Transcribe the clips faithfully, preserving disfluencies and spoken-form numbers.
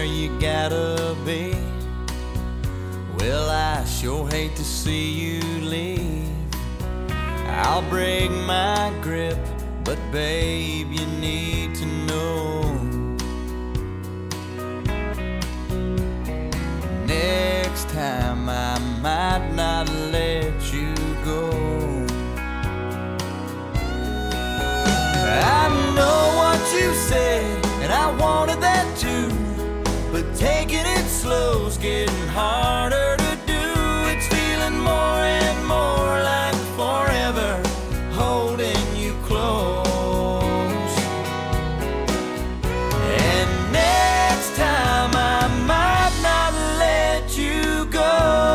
you gotta be. Well, I sure hate to see you leave. I'll break my grip, but babe, you need to know, next time I might not let you go. I know what you said, and I wanted that too, but taking it slow's getting harder to do. It's feeling more and more like forever, holding you close. And next time I might not let you go.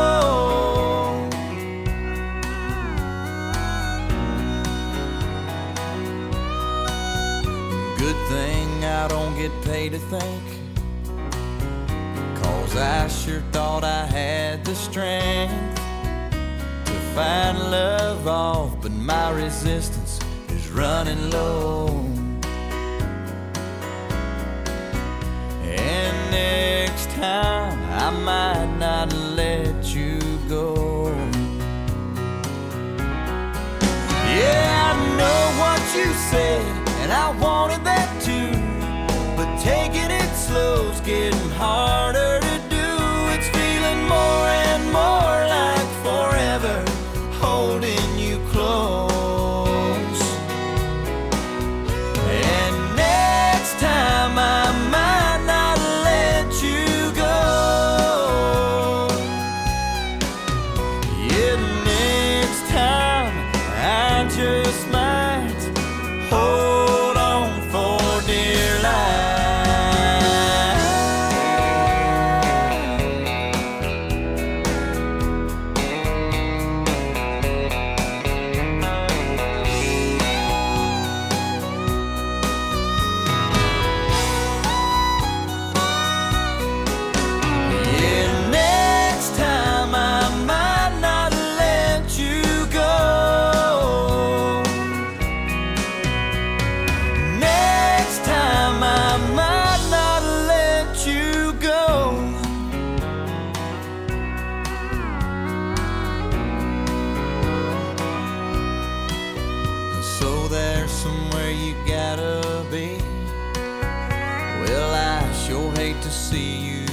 Good thing I don't get paid to think, 'cause I sure thought I had the strength to find love off, but my resistance is running low. And next time I might not let you go. Yeah, I know what you said, and I wanted that too, but taking it slow's getting harder to do. It's feeling more and more like forever, holding you close. And next time I might not let you go. Yeah, next time I just might hold on for dear life. So there's somewhere you gotta be. Well, I sure hate to see you